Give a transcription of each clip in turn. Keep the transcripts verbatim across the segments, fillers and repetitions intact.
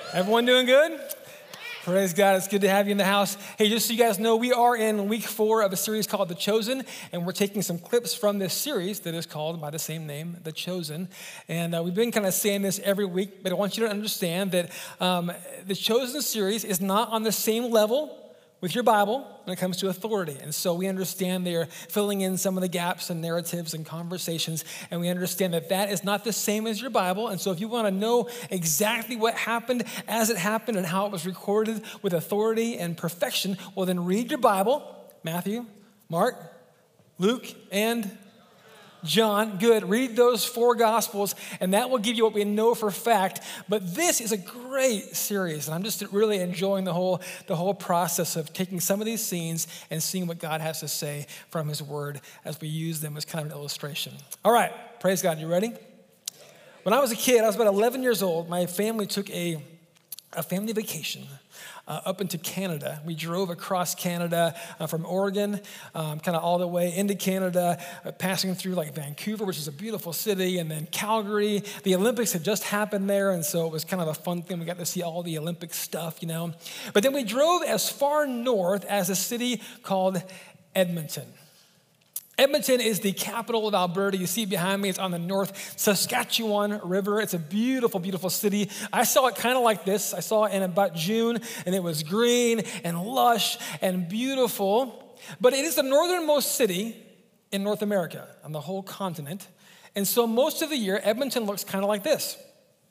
Everyone doing good? Praise God. It's good to have you in the house. Hey, just so you guys know, we are in week four of a series called The Chosen, and we're taking some clips from this series that is called by the same name, The Chosen. And uh, we've been kind of saying this every week, but I want you to understand that um, the Chosen series is not on the same level with your Bible when it comes to authority. And so we understand they're filling in some of the gaps and narratives and conversations, and we understand that that is not the same as your Bible. And so if you want to know exactly what happened as it happened and how it was recorded with authority and perfection, well, then read your Bible, Matthew, Mark, Luke, and John. Good. Read those four Gospels, and that will give you what we know for fact. But this is a great series, and I'm just really enjoying the whole the whole process of taking some of these scenes and seeing what God has to say from His Word as we use them as kind of an illustration. All right. Praise God. You ready? When I was a kid, I was about eleven years old. My family took a, a family vacation Uh, up into Canada. We drove across Canada uh, from Oregon, um, kind of all the way into Canada, uh, passing through like Vancouver, which is a beautiful city, and then Calgary. The Olympics had just happened there, and so it was kind of a fun thing. We got to see all the Olympic stuff, you know. But then we drove as far north as a city called Edmonton. Edmonton is the capital of Alberta. You see it behind me. It's on the North Saskatchewan River. It's a beautiful, beautiful city. I saw it kind of like this. I saw it in about June, and it was green and lush and beautiful. But it is the northernmost city in North America, on the whole continent. And so most of the year, Edmonton looks kind of like this.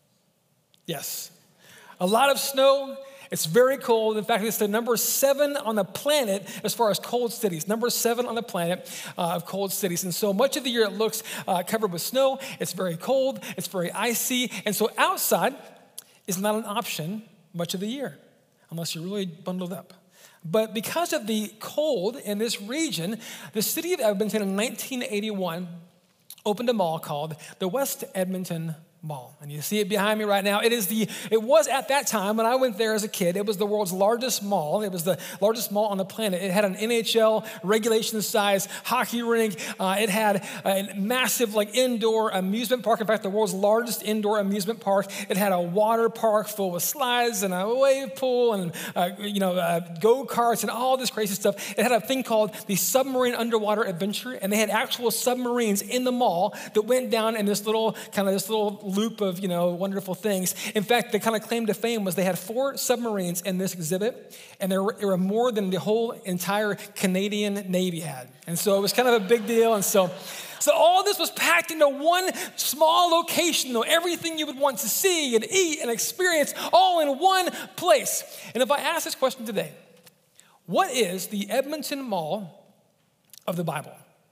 Yes. A lot of snow. It's very cold. In fact, it's the number seven on the planet as far as cold cities. Number seven on the planet uh, of cold cities. And so much of the year it looks uh, covered with snow. It's very cold. It's very icy. And so outside is not an option much of the year unless you're really bundled up. But because of the cold in this region, the city of Edmonton in nineteen eighty-one opened a mall called the West Edmonton Mall. And you see it behind me right now. It is the, it was at that time when I went there as a kid, it was the world's largest mall. It was the largest mall on the planet. It had an N H L regulation size hockey rink. Uh, it had a massive like indoor amusement park. In fact, the world's largest indoor amusement park. It had a water park full with slides and a wave pool and, uh, you know, uh, go-karts and all this crazy stuff. It had a thing called the Submarine Underwater Adventure, and they had actual submarines in the mall that went down in this little, kind of this little loop of, you know, wonderful things. In fact, the kind of claim to fame was they had four submarines in this exhibit, and there were, there were more than the whole entire Canadian Navy had. And so it was kind of a big deal. And so, so all this was packed into one small location, though, everything you would want to see and eat and experience all in one place. And if I ask this question today, what is the Edmonton Mall of the Bible?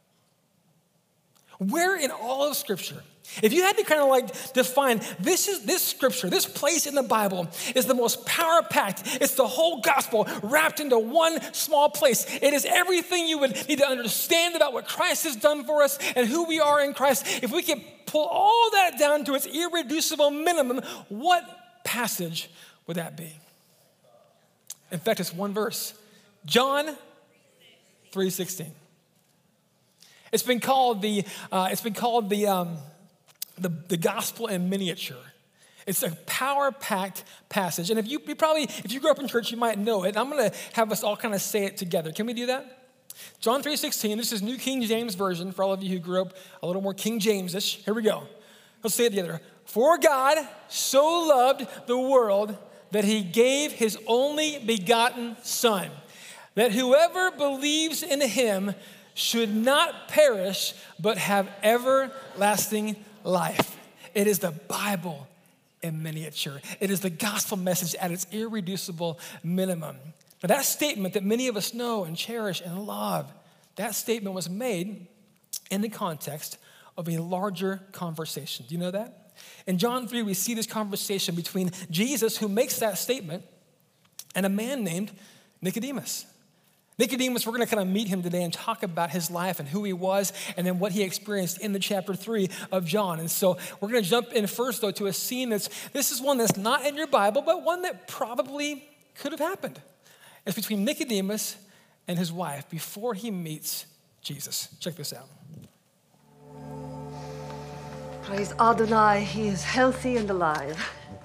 Where in all of Scripture, if you had to kind of like define, this is this scripture, this place in the Bible is the most power-packed. It's the whole gospel wrapped into one small place. It is everything you would need to understand about what Christ has done for us and who we are in Christ. If we could pull all that down to its irreducible minimum, what passage would that be? In fact, it's one verse. John three sixteen. It's been called the, uh, it's been called the, um, The, the gospel in miniature. It's a power-packed passage. And if you, you probably, if you grew up in church, you might know it. I'm going to have us all kind of say it together. Can we do that? John three sixteen, this is New King James Version for all of you who grew up a little more King James-ish. Here we go. Let's say it together. For God so loved the world that he gave his only begotten Son, that whoever believes in him should not perish, but have everlasting life. It is the Bible in miniature. It is the gospel message at its irreducible minimum. Now that statement that many of us know and cherish and love, that statement was made in the context of a larger conversation. Do you know that? In John three, we see this conversation between Jesus, who makes that statement, and a man named Nicodemus. Nicodemus, we're going to kind of meet him today and talk about his life and who he was and then what he experienced in the chapter three of John. And so we're going to jump in first, though, to a scene that's, this is one that's not in your Bible, but one that probably could have happened. It's between Nicodemus and his wife before he meets Jesus. Check this out. Praise Adonai, he is healthy and alive.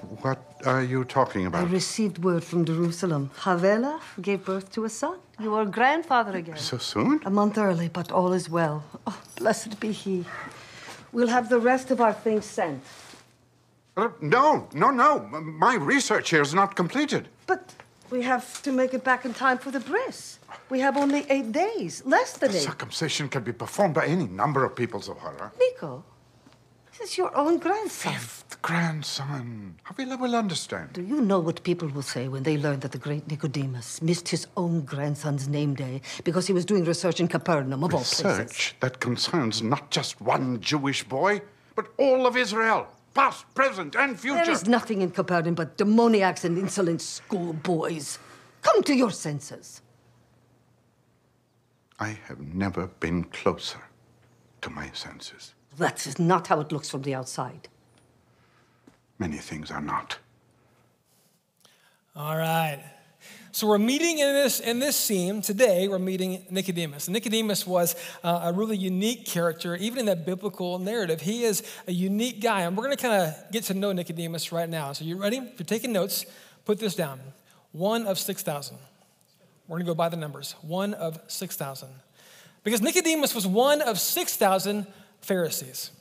What are you talking I about? received word from Jerusalem. Havela gave birth to a son. You are grandfather again. So soon? A month early, but all is well. Oh, blessed be he. We'll have the rest of our things sent. Uh, no, no, no. My research here is not completed. But we have to make it back in time for the bris. We have only eight days, less than The eight. circumcision can be performed by any number of people, Zohara. Nico, this is your own grandson. Fifth grandson. Havila will understand. Do you know what people will say when they learn that the great Nicodemus missed his own grandson's name day because he was doing research in Capernaum, of all places? Research that concerns not just one Jewish boy, but all of Israel, past, present, and future. There is nothing in Capernaum but demoniacs and insolent schoolboys. Come to your senses. I have never been closer to my senses. That is not how it looks from the outside. Many things are not. All right. So we're meeting in this in this scene today. We're meeting Nicodemus. Nicodemus was uh, a really unique character, even in that biblical narrative. He is a unique guy, and we're going to kind of get to know Nicodemus right now. So you ready? If you're taking notes, put this down. One of six thousand. We're going to go by the numbers. One of six thousand, because Nicodemus was one of six thousand Pharisees.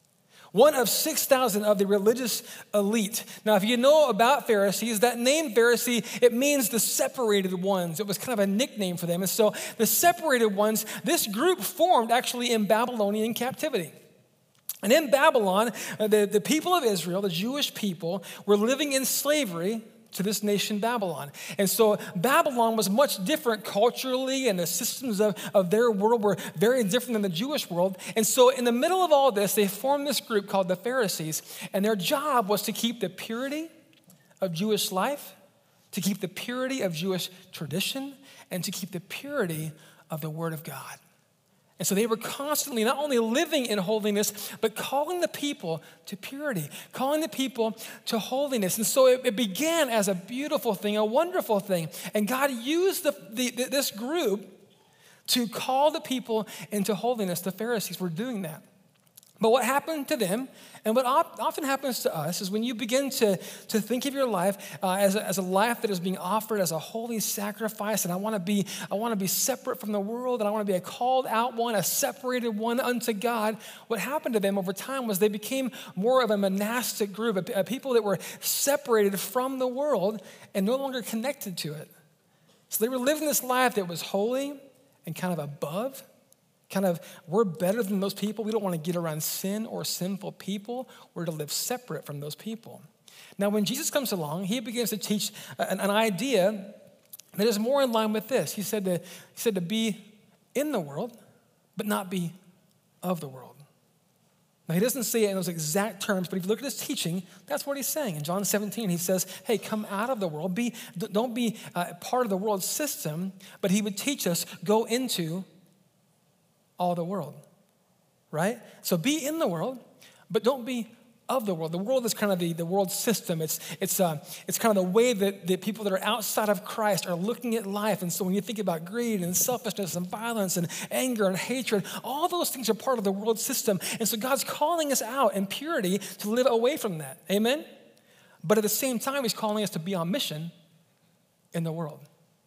One of six thousand of the religious elite. Now, if you know about Pharisees, that name Pharisee, it means the separated ones. It was kind of a nickname for them. And so the separated ones, this group formed actually in Babylonian captivity. And in Babylon, the, the people of Israel, the Jewish people, were living in slavery to this nation, Babylon. And so Babylon was much different culturally, and the systems of, of their world were very different than the Jewish world. And so in the middle of all this, they formed this group called the Pharisees, and their job was to keep the purity of Jewish life, to keep the purity of Jewish tradition, and to keep the purity of the Word of God. And so they were constantly not only living in holiness, but calling the people to purity, calling the people to holiness. And so it, it began as a beautiful thing, a wonderful thing. And God used the, the, this group to call the people into holiness. The Pharisees were doing that. But what happened to them, and what often happens to us, is when you begin to, to think of your life uh, as, a, as a life that is being offered as a holy sacrifice, and I want to be I want to be separate from the world, and I want to be a called out one, a separated one unto God. What happened to them over time was they became more of a monastic group, a, a people that were separated from the world and no longer connected to it. So they were living this life that was holy and kind of above. Kind of, we're better than those people. We don't want to get around sin or sinful people. We're to live separate from those people. Now, when Jesus comes along, he begins to teach an, an idea that is more in line with this. He said, to, he said to be in the world, but not be of the world. Now, he doesn't say it in those exact terms, but if you look at his teaching, that's what he's saying. In John seventeen, he says, hey, come out of the world. Be, don't be uh, part of the world system, but he would teach us, go into all the world, right? So be in the world, but don't be of the world. The world is kind of the, the world system. It's it's uh, it's kind of the way that the people that are outside of Christ are looking at life. And so when you think about greed and selfishness and violence and anger and hatred, all those things are part of the world system. And so God's calling us out in purity to live away from that. Amen? But at the same time, he's calling us to be on mission in the world.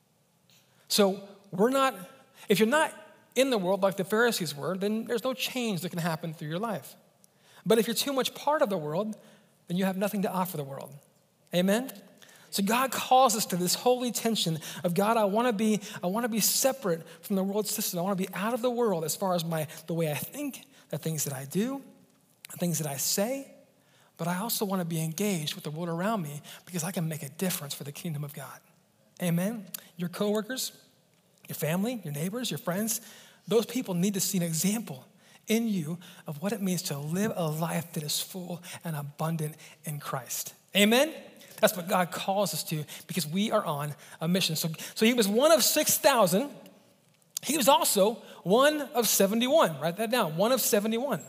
So we're not, if you're not in the world like the Pharisees were, then there's no change that can happen through your life. But if you're too much part of the world, then you have nothing to offer the world. Amen? So God calls us to this holy tension of, God, I want to be, I want to be separate from the world system. I want to be out of the world as far as my the way I think, the things that I do, the things that I say. But I also want to be engaged with the world around me because I can make a difference for the kingdom of God. Amen? Your coworkers, your family, your neighbors, your friends, those people need to see an example in you of what it means to live a life that is full and abundant in Christ. Amen? That's what God calls us to because we are on a mission. So, so he was one of six thousand. He was also one of seventy-one. Write that down, one of seventy-one.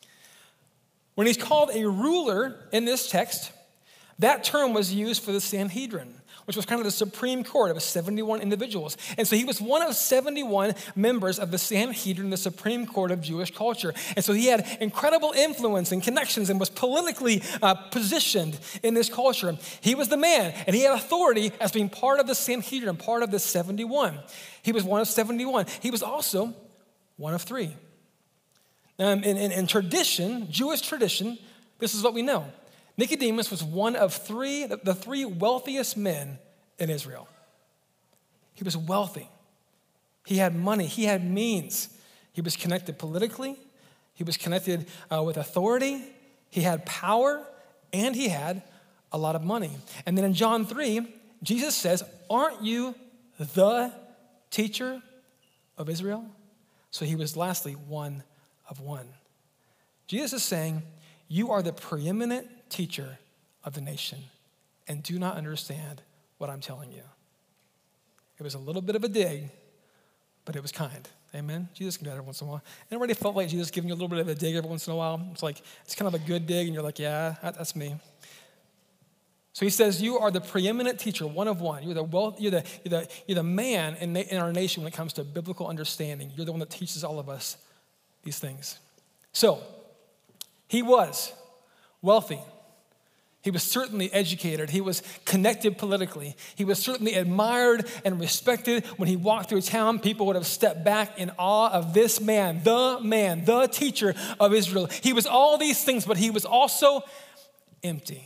When he's called a ruler in this text, that term was used for the Sanhedrin. which was kind of the Supreme Court of seventy-one individuals. And so he was one of seventy-one members of the Sanhedrin, the Supreme Court of Jewish culture. And so he had incredible influence and connections and was politically uh, positioned in this culture. He was the man, and he had authority as being part of the Sanhedrin, part of the seventy-one. He was one of seventy-one. He was also one of three. Um, in, in, in tradition, Jewish tradition, this is what we know. Nicodemus was one of three, the three wealthiest men in Israel. He was wealthy. He had money. He had means. He was connected politically. He was connected uh, with authority. He had power, and he had a lot of money. And then in John three, Jesus says, aren't you the teacher of Israel? So he was lastly one of one. Jesus is saying, you are the preeminent teacher of the nation and do not understand what I'm telling you. It was a little bit of a dig, but it was kind. Amen? Jesus can do that every once in a while. Anybody felt like Jesus giving you a little bit of a dig every once in a while? It's like, it's kind of a good dig, and you're like, yeah, that, that's me. So he says, you are the preeminent teacher, one of one. You're the, well, you're the, you're the, you're the man in, in our nation when it comes to biblical understanding. You're the one that teaches all of us these things. So, he was wealthy. He was certainly educated. He was connected politically. He was certainly admired and respected. When he walked through town, people would have stepped back in awe of this man, the man, the teacher of Israel. He was all these things, but he was also empty.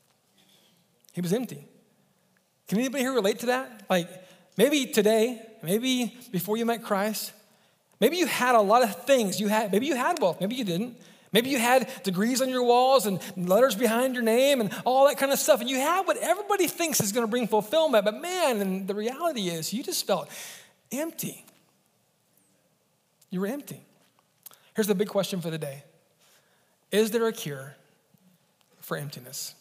He was empty. Can anybody here relate to that? Like, maybe today, maybe before you met Christ, maybe you had a lot of things. You had, maybe you had wealth, maybe you didn't. Maybe you had degrees on your walls and letters behind your name and all that kind of stuff. And you had what everybody thinks is going to bring fulfillment. But man, and the reality is you just felt empty. You were empty. Here's the big question for the day. Is there a cure for emptiness?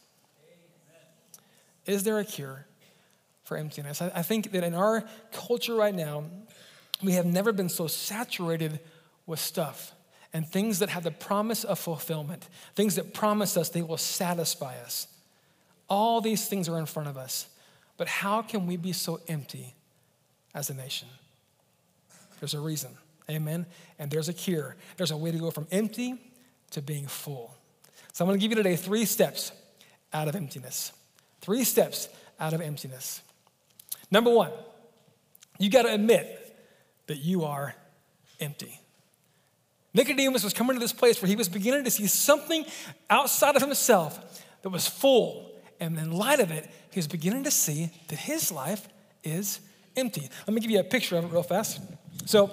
Is there a cure for emptiness? I, I think that in our culture right now, we have never been so saturated with stuff and things that have the promise of fulfillment, things that promise us they will satisfy us. All these things are in front of us. But how can we be so empty as a nation? There's a reason, amen? And there's a cure. There's a way to go from empty to being full. So I'm gonna give you today three steps out of emptiness. Three steps out of emptiness. Number one, you gotta admit that you are empty. Nicodemus was coming to this place where he was beginning to see something outside of himself that was full. And in light of it, he was beginning to see that his life is empty. Let me give you a picture of it real fast. So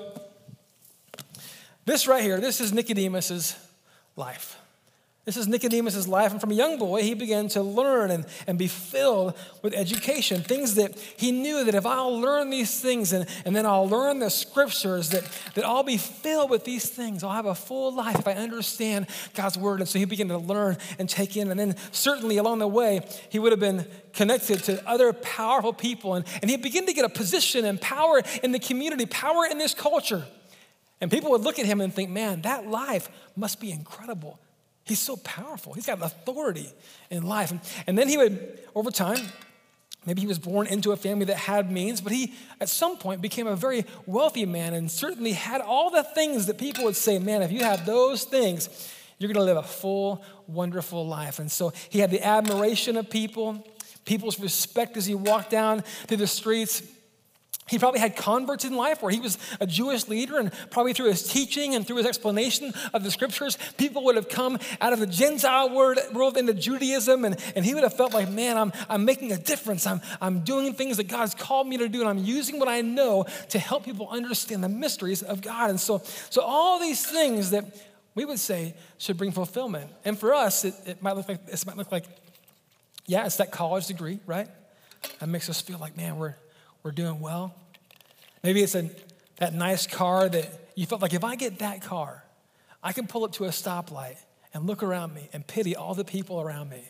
this right here, this is Nicodemus's life. This is Nicodemus's life, and from a young boy, he began to learn and, and be filled with education, things that he knew that if I'll learn these things and, and then I'll learn the scriptures, that, that I'll be filled with these things. I'll have a full life if I understand God's word. And so he began to learn and take in, and then certainly along the way, he would have been connected to other powerful people, and, and he began to get a position and power in the community, power in this culture. And people would look at him and think, man, that life must be incredible. He's so powerful. He's got authority in life. And, and then he would, over time, maybe he was born into a family that had means, but he, at some point, became a very wealthy man and certainly had all the things that people would say, man, if you have those things, you're going to live a full, wonderful life. And so he had the admiration of people, people's respect as he walked down through the streets. He probably had converts in life where he was a Jewish leader, and probably through his teaching and through his explanation of the scriptures, people would have come out of the Gentile world into Judaism, and, and he would have felt like, man, I'm, I'm making a difference. I'm, I'm doing things that God's called me to do, and I'm using what I know to help people understand the mysteries of God. And so, so all these things that we would say should bring fulfillment. And for us, it, it might look like, it might look like, yeah, it's that college degree, right? That makes us feel like, man, we're We're doing well. Maybe it's a, that nice car that you felt like if I get that car, I can pull up to a stoplight and look around me and pity all the people around me.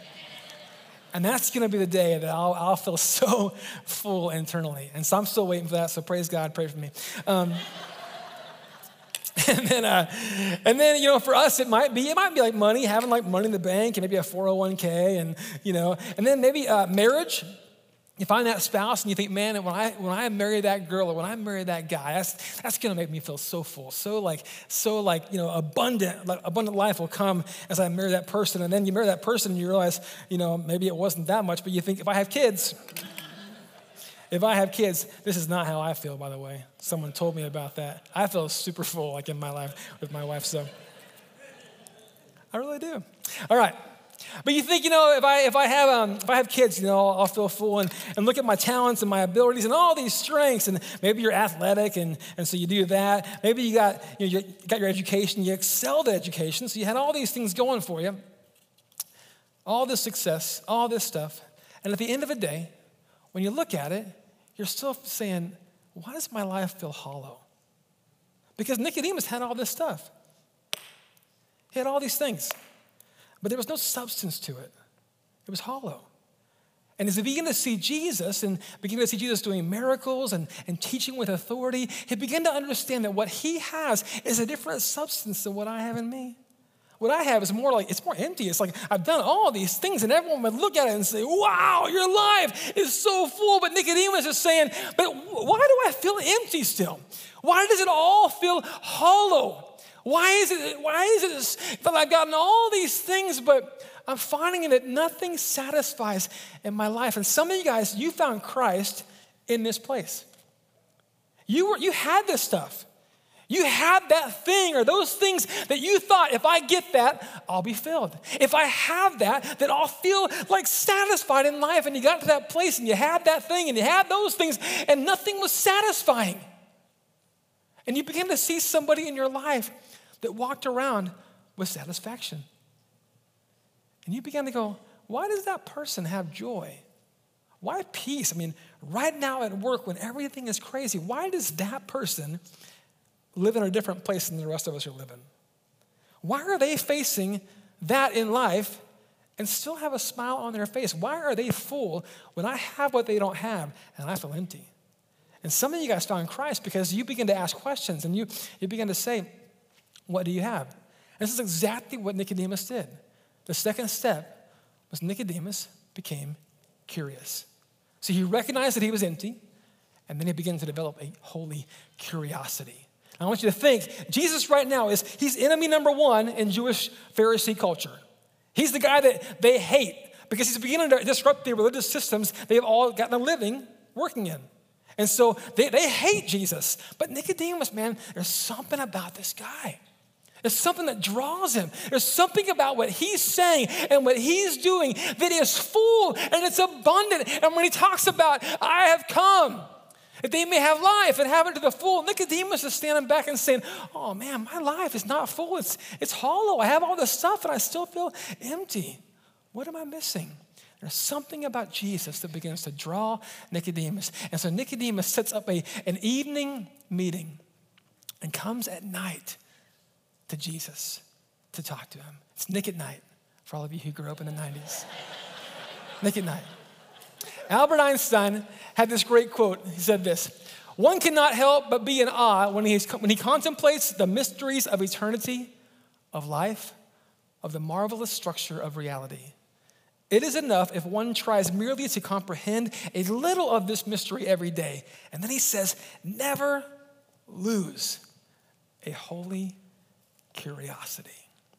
And that's gonna be the day that I'll, I'll feel so full internally. And so I'm still waiting for that, so praise God, pray for me. Um, and then, uh, and then, you know, for us, it might be, it might be like money, having like money in the bank and maybe a four oh one k and, you know, and then maybe uh, marriage. You find that spouse and you think, man, when I when I marry that girl or when I marry that guy, that's that's gonna make me feel so full, so like so like you know abundant, like abundant life will come as I marry that person. And then you marry that person and you realize, you know, maybe it wasn't that much, but you think, if I have kids, if I have kids, this is not how I feel. By the way, someone told me about that. I feel super full, like in my life with my wife. So I really do. All right. But you think, you know, if I if I have um, if I have kids, you know, I'll feel full and, and look at my talents and my abilities and all these strengths, and maybe you're athletic and, and so you do that. Maybe you got you, know, you got your education, you excelled at education, so you had all these things going for you, all this success, all this stuff, and at the end of the day, when you look at it, you're still saying, why does my life feel hollow? Because Nicodemus had all this stuff. He had all these things. But there was no substance to it. It was hollow. And as he began to see Jesus and began to see Jesus doing miracles and, and teaching with authority, he began to understand that what he has is a different substance than what I have in me. What I have is more like, it's more empty. It's like, I've done all these things and everyone would look at it and say, wow, your life is so full. But Nicodemus is saying, but why do I feel empty still? Why does it all feel hollow? Why is it, why is it that I've gotten all these things, but I'm finding that nothing satisfies in my life? And some of you guys, you found Christ in this place. You were, you had this stuff. You had that thing or those things that you thought, if I get that, I'll be filled. If I have that, then I'll feel like satisfied in life. And you got to that place and you had that thing and you had those things and nothing was satisfying. And you began to see somebody in your life that walked around with satisfaction. And you began to go, why does that person have joy? Why peace? I mean, right now at work when everything is crazy, why does that person live in a different place than the rest of us are living? Why are they facing that in life and still have a smile on their face? Why are they full when I have what they don't have and I feel empty? And some of you guys found Christ because you begin to ask questions and you, you begin to say, what do you have? And this is exactly what Nicodemus did. The second step was Nicodemus became curious. So he recognized that he was empty, and then he began to develop a holy curiosity. I want you to think, Jesus right now is, he's enemy number one in Jewish Pharisee culture. He's the guy that they hate because he's beginning to disrupt the religious systems they've all gotten a living working in. And so they, they hate Jesus. But Nicodemus, man, there's something about this guy. There's something that draws him. There's something about what he's saying and what he's doing that is full and it's abundant. And when he talks about, I have come, that they may have life and have it to the full, Nicodemus is standing back and saying, oh man, my life is not full. It's, it's hollow. I have all this stuff and I still feel empty. What am I missing? There's something about Jesus that begins to draw Nicodemus. And so Nicodemus sets up a, an evening meeting and comes at night to Jesus to talk to him. It's Nick at Night for all of you who grew up in the nineties. Nick at Night. Albert Einstein had this great quote. He said this, one cannot help but be in awe when he, when he contemplates the mysteries of eternity, of life, of the marvelous structure of reality. It is enough if one tries merely to comprehend a little of this mystery every day. And then he says, never lose a holy curiosity.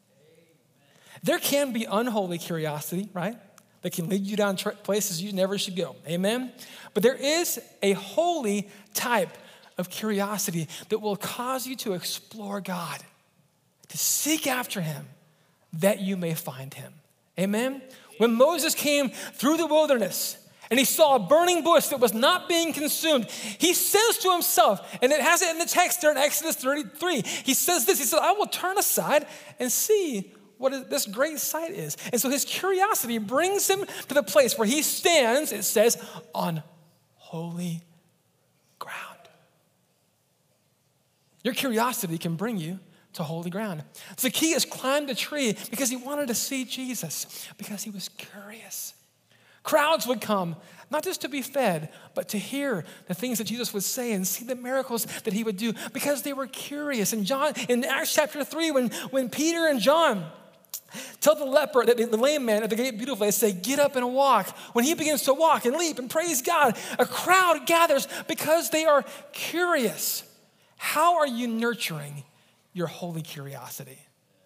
There can be unholy curiosity, right? That can lead you down tra- places you never should go. Amen? But there is a holy type of curiosity that will cause you to explore God, to seek after him, that you may find him. Amen? When Moses came through the wilderness and he saw a burning bush that was not being consumed, he says to himself, and it has it in the text there in Exodus thirty-three, he says this, he said, I will turn aside and see what this great sight is. And so his curiosity brings him to the place where he stands, it says, on holy ground. Your curiosity can bring you to holy ground. Zacchaeus climbed a tree because he wanted to see Jesus, because he was curious. Crowds would come, not just to be fed, but to hear the things that Jesus would say and see the miracles that he would do because they were curious. And John, in Acts chapter three, when, when Peter and John, Tell the leper, that the lame man at the gate beautiful, they say, get up and walk. When he begins to walk and leap and praise God, a crowd gathers because they are curious. How are you nurturing your holy curiosity?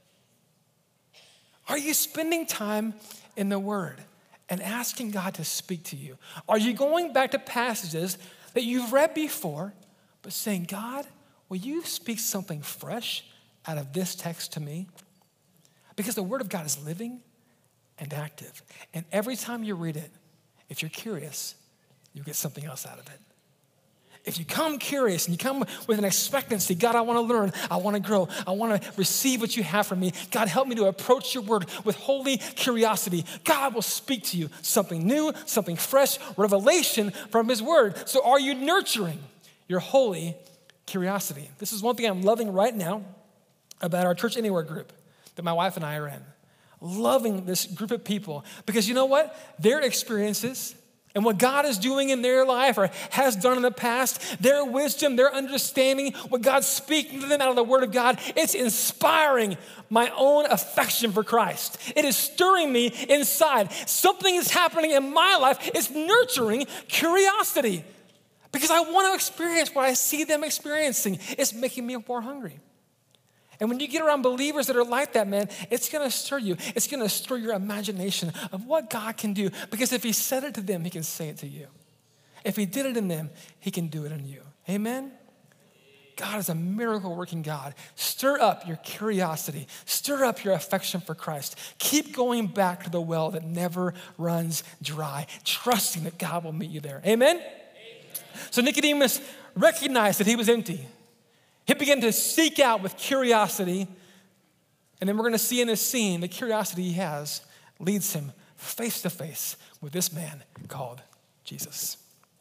Are you spending time in the Word and asking God to speak to you? Are you going back to passages that you've read before, but saying, God, will you speak something fresh out of this text to me? Because the Word of God is living and active. And every time you read it, if you're curious, you'll get something else out of it. If you come curious and you come with an expectancy, God, I want to learn, I want to grow, I want to receive what you have from me. God, help me to approach your word with holy curiosity. God will speak to you something new, something fresh, revelation from his word. So are you nurturing your holy curiosity? This is one thing I'm loving right now about our Church Anywhere group that my wife and I are in. Loving this group of people because you know what? Their experiences and what God is doing in their life or has done in the past, their wisdom, their understanding, what God's speaking to them out of the Word of God, it's inspiring my own affection for Christ. It is stirring me inside. Something is happening in my life. It's nurturing curiosity because I want to experience what I see them experiencing. It's making me more hungry. And when you get around believers that are like that, man, it's going to stir you. It's going to stir your imagination of what God can do. Because if he said it to them, he can say it to you. If he did it in them, he can do it in you. Amen? God is a miracle working God. Stir up your curiosity. Stir up your affection for Christ. Keep going back to the well that never runs dry, trusting that God will meet you there. Amen? Amen. So Nicodemus recognized that he was empty. He began to seek out with curiosity, and then we're going to see in this scene the curiosity he has leads him face to face with this man called Jesus.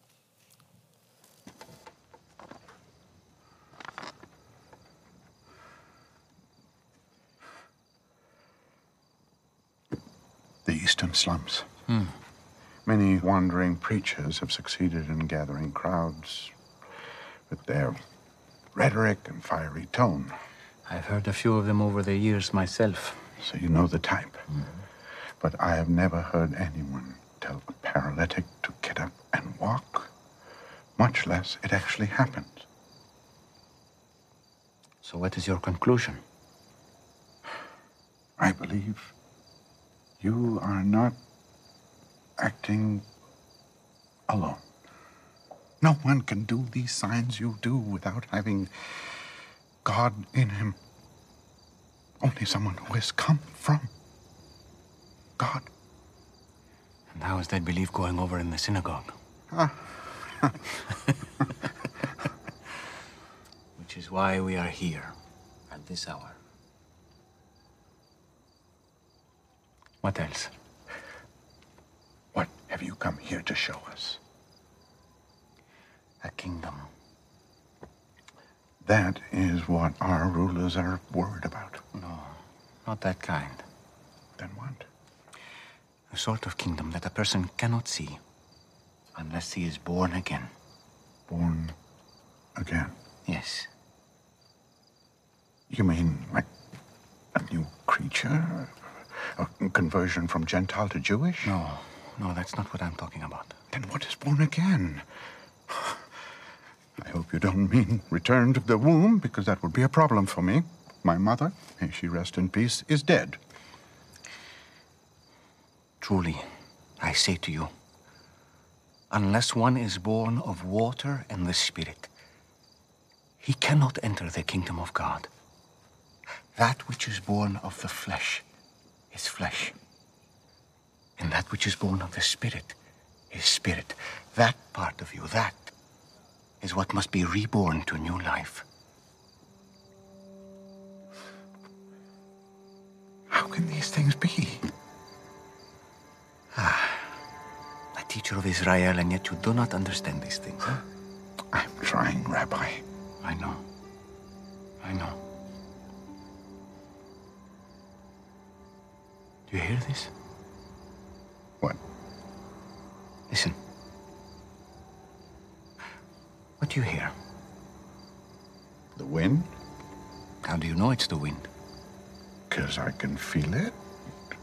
The eastern slums. Hmm. Many wandering preachers have succeeded in gathering crowds with their rhetoric and fiery tone. I've heard a few of them over the years myself. So you know the type. Mm-hmm. But I have never heard anyone tell a paralytic to get up and walk, much less it actually happened. So what is your conclusion? I believe you are not acting alone. No one can do these signs you do without having God in him. Only someone who has come from God. And how is that belief going over in the synagogue? Ah. Which is why we are here at this hour. What else? What have you come here to show us? A kingdom. That is what our rulers are worried about. No, not that kind. Then what? A sort of kingdom that a person cannot see unless he is born again. Born again? Yes. You mean like a new creature? A conversion from Gentile to Jewish? No, no, that's not what I'm talking about. Then what is born again? I hope you don't mean return to the womb, because that would be a problem for me. My mother, may she rest in peace, is dead. Truly, I say to you, unless one is born of water and the Spirit, he cannot enter the kingdom of God. That which is born of the flesh is flesh, and that which is born of the Spirit is spirit. That part of you, that is what must be reborn to new life. How can these things be? Ah, a teacher of Israel, and yet you do not understand these things, huh? I'm trying, Rabbi. I know. I know. Do you hear this? What? Listen. What do you hear? The wind? How do you know it's the wind? 'Cause I can feel it.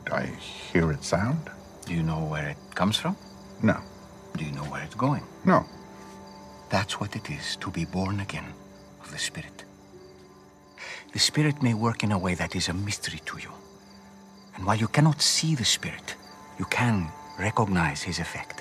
I hear it sound. Do you know where it comes from? No. Do you know where it's going? No. That's what it is to be born again of the Spirit. The Spirit may work in a way that is a mystery to you. And while you cannot see the Spirit, you can recognize his effect.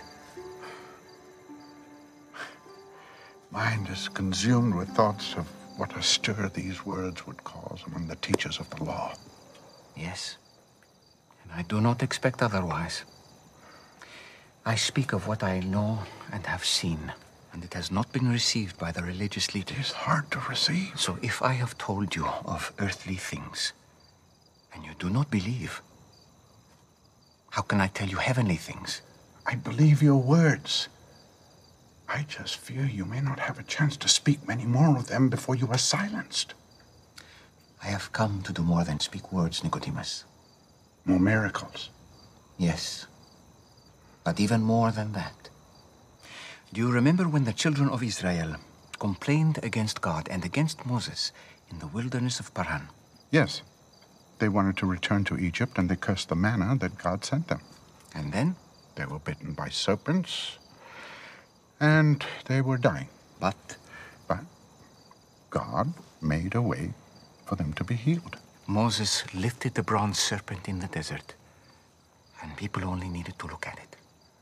Mind is consumed with thoughts of what a stir these words would cause among the teachers of the law. Yes, and I do not expect otherwise. I speak of what I know and have seen, and it has not been received by the religious leaders. It is hard to receive. So if I have told you of earthly things, and you do not believe, how can I tell you heavenly things? I believe your words. I just fear you may not have a chance to speak many more of them before you are silenced. I have come to do more than speak words, Nicodemus. More miracles. Yes, but even more than that. Do you remember when the children of Israel complained against God and against Moses in the wilderness of Paran? Yes. They wanted to return to Egypt, and they cursed the manna that God sent them. And then? They were bitten by serpents, and they were dying. But? But God made a way for them to be healed. Moses lifted the bronze serpent in the desert, and people only needed to look at it.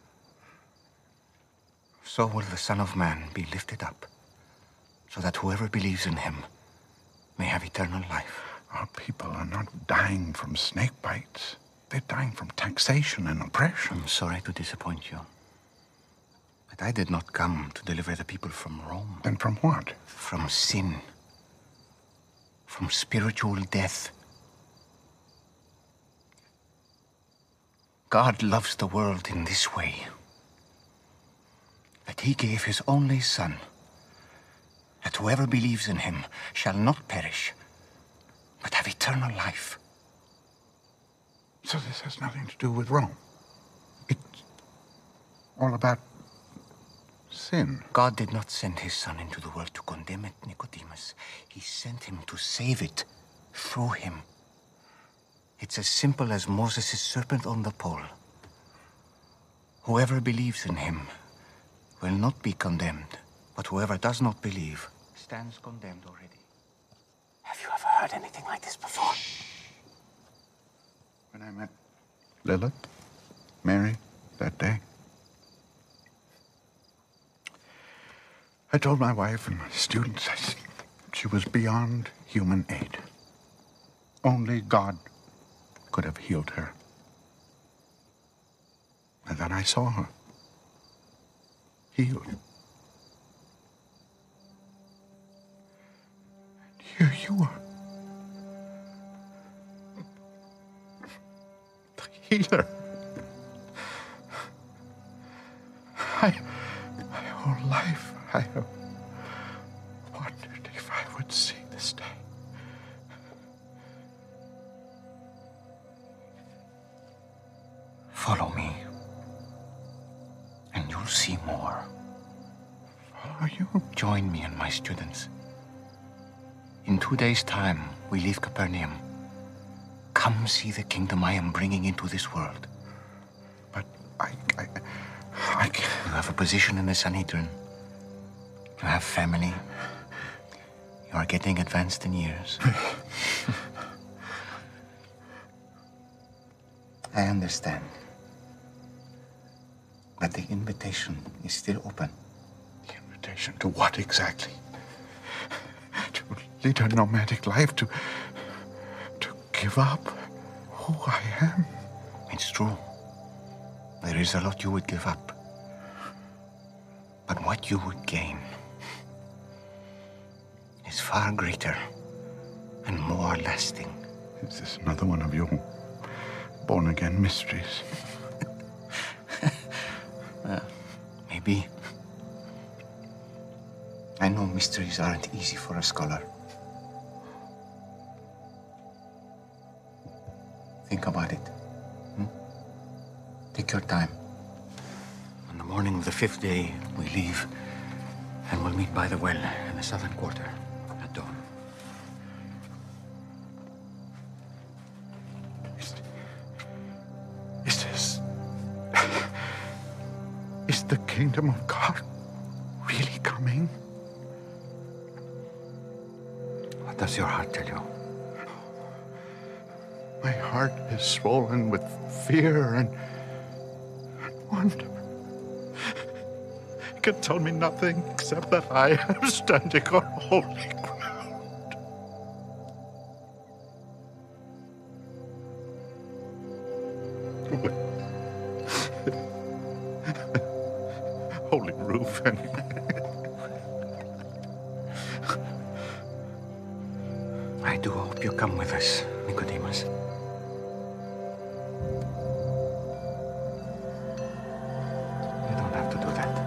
So will the Son of Man be lifted up, so that whoever believes in him may have eternal life. Our people are not dying from snake bites. They're dying from taxation and oppression. I'm sorry to disappoint you, but I did not come to deliver the people from Rome. Then from what? From sin. From spiritual death. God loves the world in this way, that he gave his only Son, that whoever believes in him shall not perish, but have eternal life. So this has nothing to do with Rome. It's all about sin. God did not send his Son into the world to condemn it, Nicodemus. He sent him to save it through him. It's as simple as Moses' serpent on the pole. Whoever believes in him will not be condemned, but whoever does not believe stands condemned already. Have you ever heard anything like this before? When I met Lilith, Mary, that day, I told my wife and my students I said, she was beyond human aid. Only God could have healed her. And then I saw her healed. And here you are. The healer. I, my whole life, I have wondered if I would see this day. Follow me, and you'll see more. Follow you? Join me and my students. In two days' time, we leave Capernaum. Come see the kingdom I am bringing into this world. But I, I, I can't. You have a position in the Sanhedrin. You have family. You are getting advanced in years. I understand. But the invitation is still open. The invitation to what exactly? To lead a nomadic life, to, to give up who I am? It's true. There is a lot you would give up. But what you would gain is far greater and more lasting. Is this another one of your born-again mysteries? uh, maybe. I know mysteries aren't easy for a scholar. Think about it. Hmm? Take your time. On the morning of the fifth day, we leave, and we'll meet by the well in the southern quarter at dawn. Is, the kingdom of God really coming? What does your heart tell you? My heart is swollen with fear and, and wonder. It can tell me nothing except that I am standing on holy ground. Holy Reuben. I do hope you come with us, Nicodemus. You don't have to do that.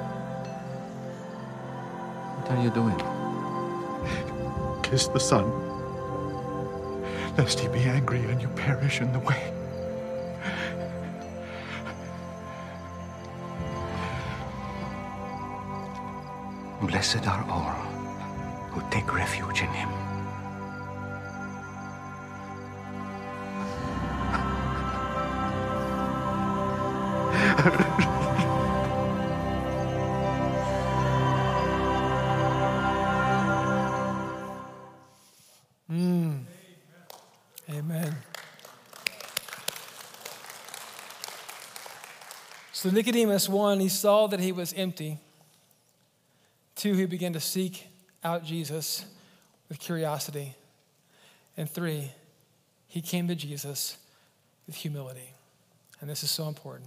What are you doing? Kiss the Son, lest he be angry and you perish in the way. Blessed are all who take refuge in him. Mm. Amen. So Nicodemus, one, he saw that he was empty. Two, he began to seek out Jesus with curiosity. And three, he came to Jesus with humility. And this is so important.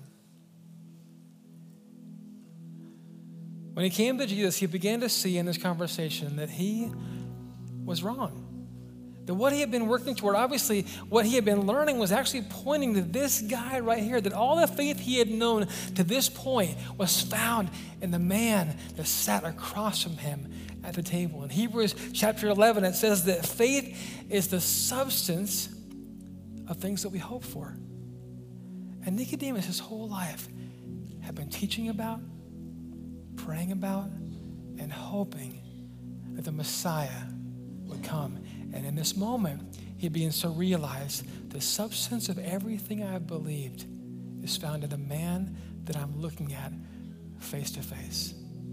When he came to Jesus, he began to see in this conversation that he was wrong. That what he had been working toward, obviously what he had been learning was actually pointing to this guy right here, that all the faith he had known to this point was found in the man that sat across from him at the table. In Hebrews chapter eleven, it says that faith is the substance of things that we hope for. And Nicodemus, his whole life, had been teaching about, praying about, and hoping that the Messiah would come. And in this moment, he begins to realize the substance of everything I've believed is found in the man that I'm looking at face to face.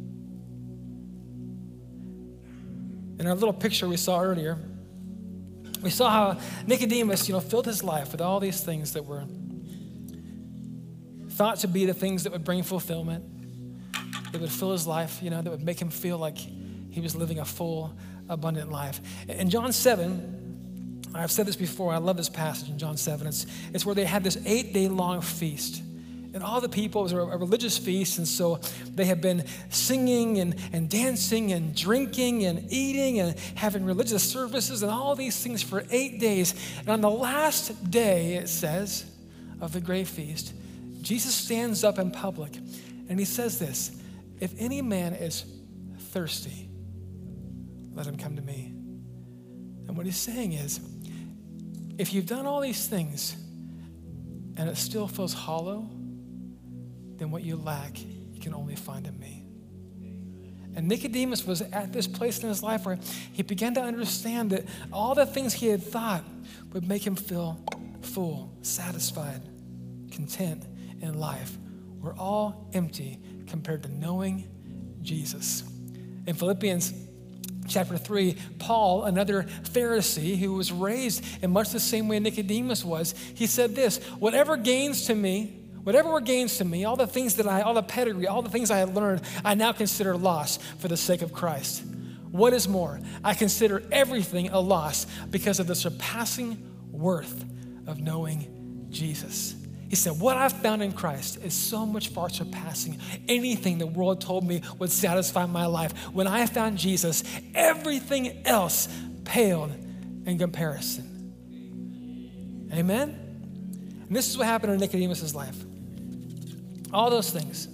In our little picture we saw earlier, we saw how Nicodemus, you know, filled his life with all these things that were thought to be the things that would bring fulfillment, that would fill his life, you know, that would make him feel like he was living a full, abundant life. In John seven, I've said this before, I love this passage in John seven. It's, it's where they had this eight-day-long feast. And all the people, it was a, a religious feast, and so they had been singing and, and dancing and drinking and eating and having religious services and all these things for eight days. And on the last day, it says, of the great feast, Jesus stands up in public and he says this, "If any man is thirsty, let him come to me." And what he's saying is, if you've done all these things and it still feels hollow, then what you lack, you can only find in me. And Nicodemus was at this place in his life where he began to understand that all the things he had thought would make him feel full, satisfied, content in life were all empty compared to knowing Jesus. In Philippians chapter three, Paul, another Pharisee who was raised in much the same way Nicodemus was, he said this, whatever gains to me, whatever were gains to me, all the things that I, all the pedigree, all the things I had learned, I now consider loss for the sake of Christ. What is more, I consider everything a loss because of the surpassing worth of knowing Jesus. He said, what I've found in Christ is so much far surpassing anything the world told me would satisfy my life. When I found Jesus, everything else paled in comparison. Amen? And this is what happened in Nicodemus' life. All those things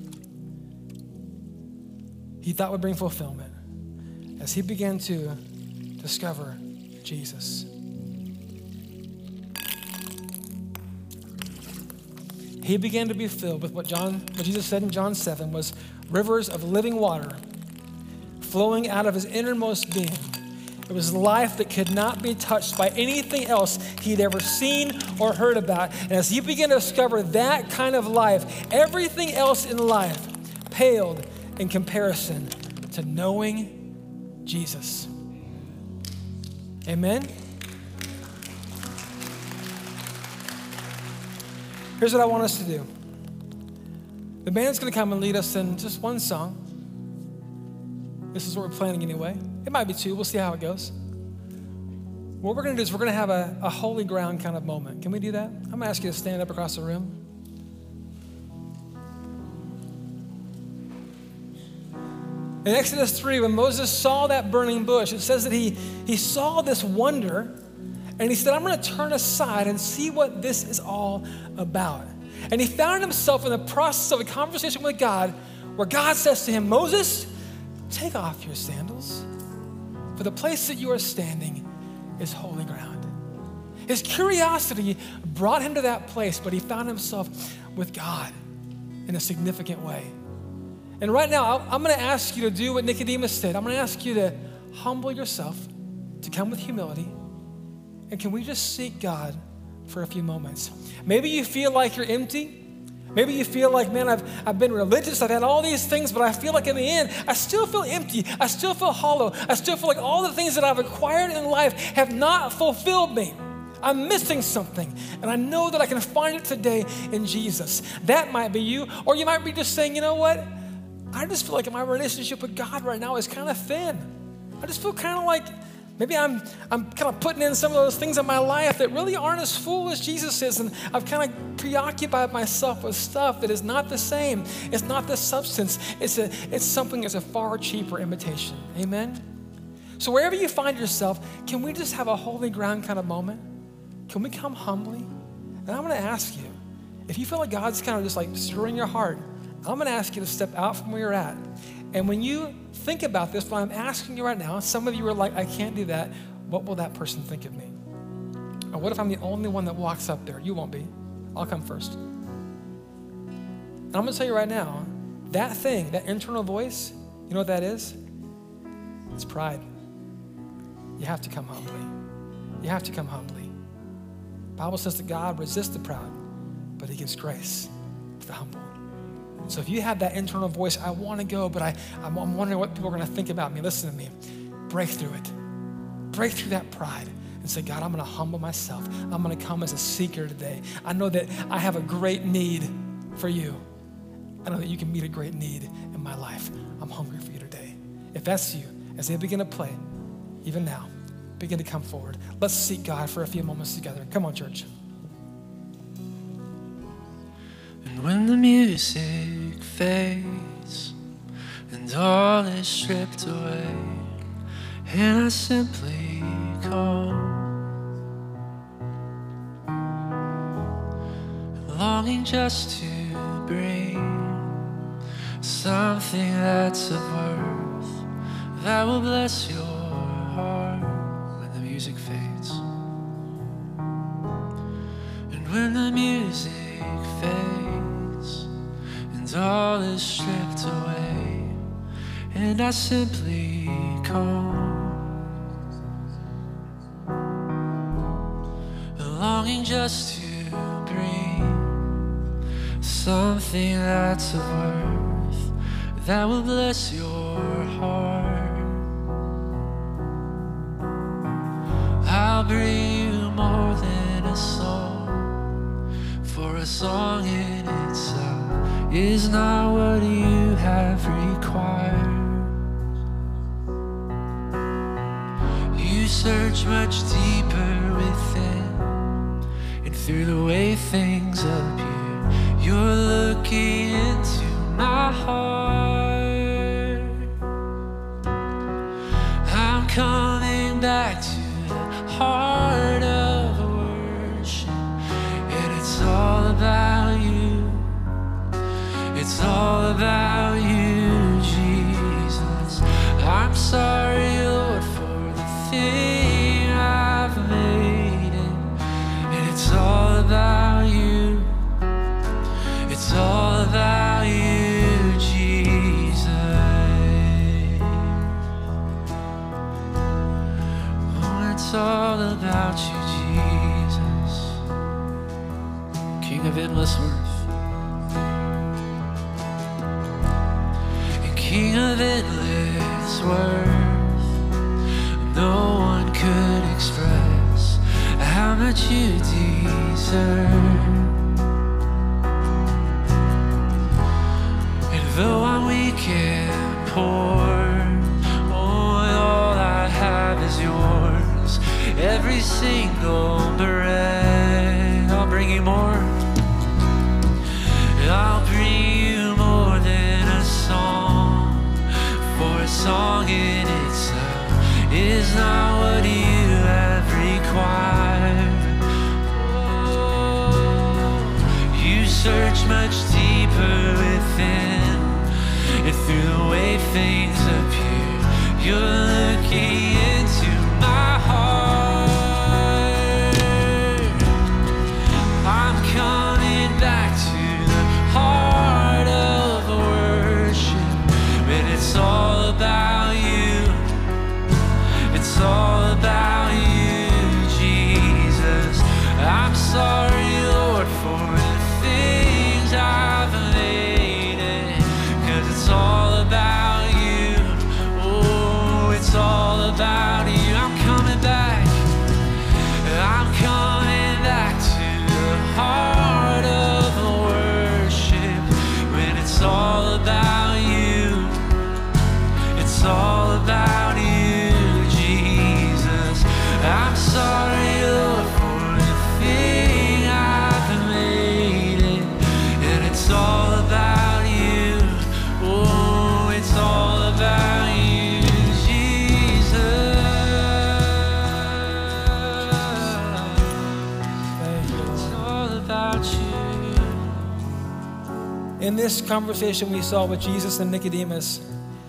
he thought would bring fulfillment as he began to discover Jesus. He began to be filled with what John, what Jesus said in John seven was rivers of living water flowing out of his innermost being. It was life that could not be touched by anything else he'd ever seen or heard about. And as he began to discover that kind of life, everything else in life paled in comparison to knowing Jesus. Amen? Here's what I want us to do. The band's gonna come and lead us in just one song. This is what we're planning anyway. It might be two, we'll see how it goes. What we're gonna do is we're gonna have a, a holy ground kind of moment. Can we do that? I'm gonna ask you to stand up across the room. In Exodus three, when Moses saw that burning bush, it says that he, he saw this wonder, and he said, I'm gonna turn aside and see what this is all about. And he found himself in the process of a conversation with God where God says to him, Moses, take off your sandals, for the place that you are standing is holy ground. His curiosity brought him to that place, but he found himself with God in a significant way. And right now, I'm gonna ask you to do what Nicodemus did. I'm gonna ask you to humble yourself, to come with humility, and can we just seek God for a few moments? Maybe you feel like you're empty. Maybe you feel like, man, I've, I've been religious, I've had all these things, but I feel like in the end, I still feel empty. I still feel hollow. I still feel like all the things that I've acquired in life have not fulfilled me. I'm missing something, and I know that I can find it today in Jesus. That might be you, or you might be just saying, you know what? I just feel like my relationship with God right now is kind of thin. I just feel kind of like maybe I'm I'm kind of putting in some of those things in my life that really aren't as full as Jesus is, and I've kind of preoccupied myself with stuff that is not the same. It's not the substance. It's a it's something that's a far cheaper imitation. Amen? So wherever you find yourself, can we just have a holy ground kind of moment? Can we come humbly? And I'm going to ask you, if you feel like God's kind of just like stirring your heart, I'm going to ask you to step out from where you're at. And when you think about this, what I'm asking you right now, some of you are like, I can't do that. What will that person think of me? Or what if I'm the only one that walks up there? You won't be. I'll come first. And I'm going to tell you right now, that thing, that internal voice, you know what that is? It's pride. You have to come humbly. You have to come humbly. The Bible says that God resists the proud, but he gives grace to the humble. So if you have that internal voice, I want to go, but I, I'm, I'm wondering what people are going to think about me. Listen to me. Break through it. Break through that pride and say, God, I'm going to humble myself. I'm going to come as a seeker today. I know that I have a great need for you. I know that you can meet a great need in my life. I'm hungry for you today. If that's you, as they begin to play, even now, begin to come forward. Let's seek God for a few moments together. Come on, church. And when the music fades and all is stripped away, and I simply come, longing just to bring something that's of worth that will bless your heart when the music fades. And when the music fades and all is stripped away, and I simply come, longing just to bring something that's of worth that will bless your heart. I'll bring you more than a song, for a song in itself is not what you have required. You search much deeper within, and through the way things appear, you're looking into my heart. I'm coming back to the heart of worship, and it's all about you. It's all about you, Jesus. I'm sorry, Lord, for the thing I've made it, and it's all about you. It's all about you, Jesus. King of endless worth, no one could express how much you deserve. And though I'm weak and poor, oh, all I have is yours. Every single breath, I'll bring you more. I'll bring you more than a song, for a song in itself is not what you have required. Oh, you search much deeper within, and through the way things appear, you're looking into my heart. I'm coming back to heart of worship, when it's all about you, it's all about you, Jesus. I'm sorry, Lord, for the things I've made it, 'cause it's all about you, oh, it's all about you. I'm coming back, I'm coming back to the heart of worship, when it's all about you, it's all about you, Jesus. I'm sorry, Lord, for the thing I've made it, and it's all about you, oh, it's all about you, Jesus. It's all about you. In this conversation we saw with Jesus and Nicodemus,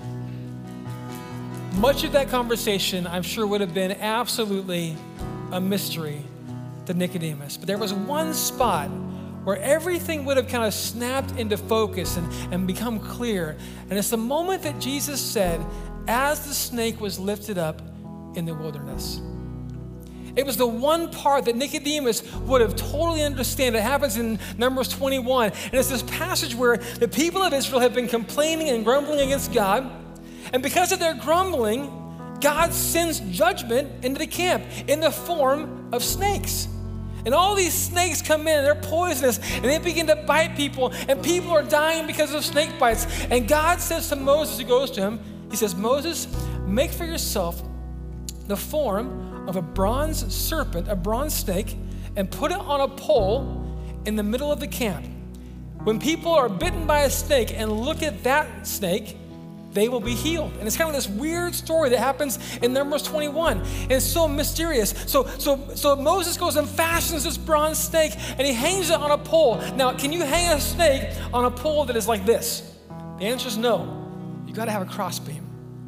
much of that conversation, I'm sure, would have been absolutely a mystery to Nicodemus. But there was one spot where everything would have kind of snapped into focus and, and become clear. And it's the moment that Jesus said, as the snake was lifted up in the wilderness. It was the one part that Nicodemus would have totally understood. It happens in Numbers twenty-one. And it's this passage where the people of Israel have been complaining and grumbling against God. And because of their grumbling, God sends judgment into the camp in the form of snakes. And all these snakes come in and they're poisonous and they begin to bite people, and people are dying because of snake bites. And God says to Moses, he goes to him, he says, Moses, make for yourself the form of a bronze serpent, a bronze snake, and put it on a pole in the middle of the camp. When people are bitten by a snake and look at that snake, they will be healed. And it's kind of this weird story that happens in Numbers twenty-one. And it's so mysterious. So, so, so Moses goes and fashions this bronze snake and he hangs it on a pole. Now, can you hang a snake on a pole that is like this? The answer is no. You got to have a crossbeam.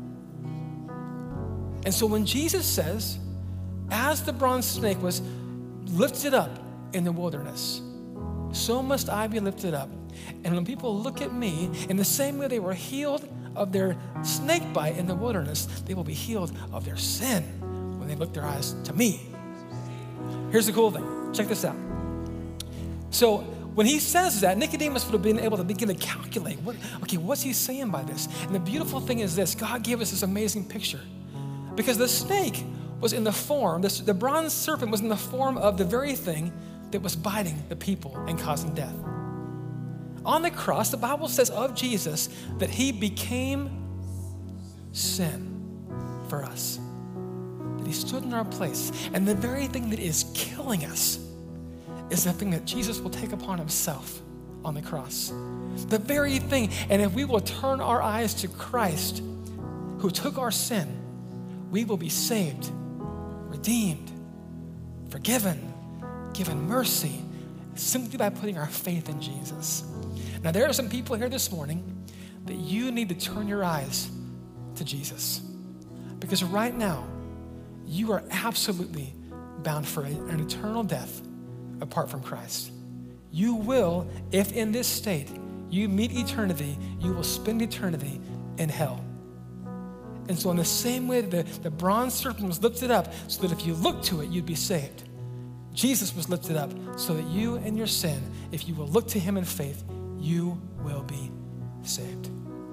And so when Jesus says, as the bronze snake was lifted up in the wilderness, so must I be lifted up. And when people look at me, in the same way they were healed of their snake bite in the wilderness, they will be healed of their sin when they look their eyes to me. Here's the cool thing. Check this out. So when he says that, Nicodemus would have been able to begin to calculate, what, okay, what's he saying by this? And the beautiful thing is this, God gave us this amazing picture. Because the snake was in the form, this, the bronze serpent was in the form of the very thing that was biting the people and causing death. On the cross, the Bible says of Jesus that he became sin for us. That he stood in our place. And the very thing that is killing us is the thing that Jesus will take upon himself on the cross. The very thing. And if we will turn our eyes to Christ, who took our sin, we will be saved, redeemed, forgiven, given mercy, simply by putting our faith in Jesus. Now, there are some people here this morning that you need to turn your eyes to Jesus. Because right now, you are absolutely bound for an eternal death apart from Christ. You will, if in this state you meet eternity, you will spend eternity in hell. And so in the same way that the, the bronze serpent was lifted up so that if you look to it, you'd be saved, Jesus was lifted up so that you and your sin, if you will look to him in faith, you will be saved.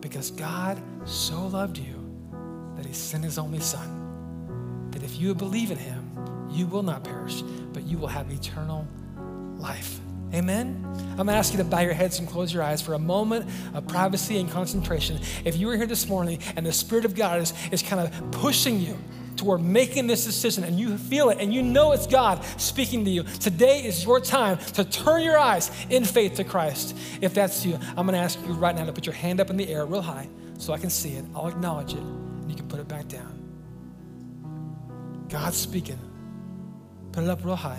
because God so loved you that he sent his only son, that if you believe in him, you will not perish, but you will have eternal life. Amen? I'm gonna ask you to bow your heads and close your eyes for a moment of privacy and concentration. If you were here this morning and the Spirit of God is, is kind of pushing you toward making this decision and you feel it and you know it's God speaking to you, today is your time to turn your eyes in faith to Christ. If that's you, I'm gonna ask you right now to put your hand up in the air real high so I can see it. I'll acknowledge it and you can put it back down. God's speaking. Put it up real high.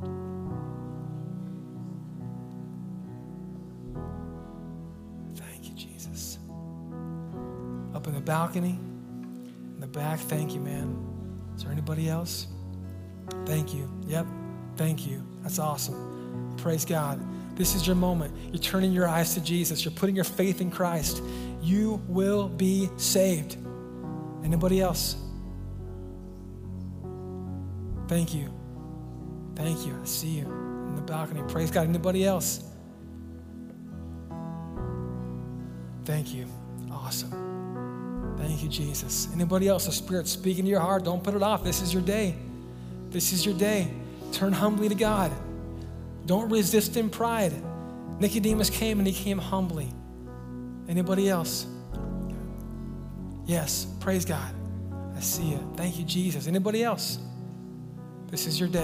Thank you, Jesus. Up in the balcony, in the back, thank you, man. Is there anybody else? Thank you. Yep, thank you. That's awesome. Praise God. This is your moment. You're turning your eyes to Jesus. You're putting your faith in Christ. You will be saved. Anybody else? Thank you. Thank you. I see you in the balcony. Praise God. Anybody else? Thank you. Awesome. Thank you, Jesus. Anybody else? The Spirit's speaking to your heart. Don't put it off. This is your day. This is your day. Turn humbly to God. Don't resist in pride. Nicodemus came and he came humbly. Anybody else? Yes. Praise God. I see you. Thank you, Jesus. Anybody else? This is your day.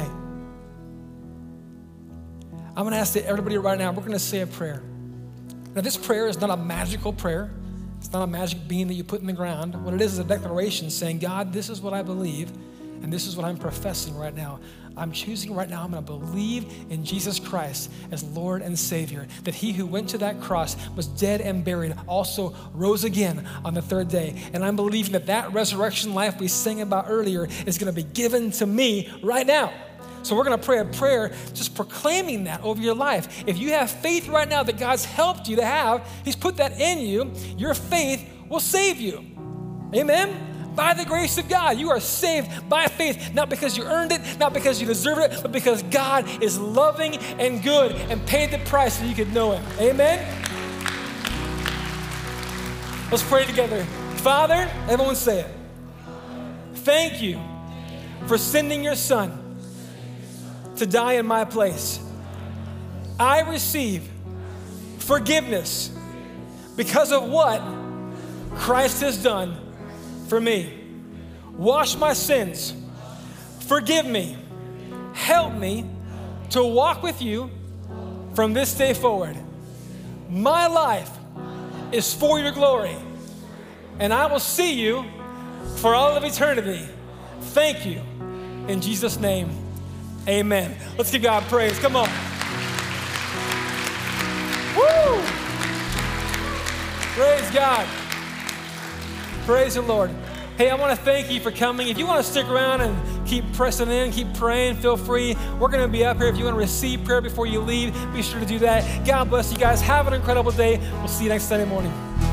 I'm gonna ask that everybody right now, we're gonna say a prayer. Now this prayer is not a magical prayer. It's not a magic bean that you put in the ground. What it is is a declaration saying, God, this is what I believe, and this is what I'm professing right now. I'm choosing right now, I'm gonna believe in Jesus Christ as Lord and Savior, that he who went to that cross was dead and buried, also rose again on the third day. And I'm believing that that resurrection life we sang about earlier is gonna be given to me right now. So we're gonna pray a prayer just proclaiming that over your life. If you have faith right now that God's helped you to have, he's put that in you, your faith will save you. Amen? By the grace of God, you are saved by faith, not because you earned it, not because you deserve it, but because God is loving and good and paid the price so you could know him. Amen? Let's pray together. Father, everyone say it. Thank you for sending your son to die in my place. I receive forgiveness because of what Christ has done for me. Wash my sins. Forgive me. Help me to walk with you from this day forward. My life is for your glory, and I will see you for all of eternity. Thank you. In Jesus' name, amen. Let's give God praise. Come on. Woo! Praise God. Praise the Lord. Hey, I want to thank you for coming. If you want to stick around and keep pressing in, keep praying, feel free. We're going to be up here. If you want to receive prayer before you leave, be sure to do that. God bless you guys. Have an incredible day. We'll see you next Sunday morning.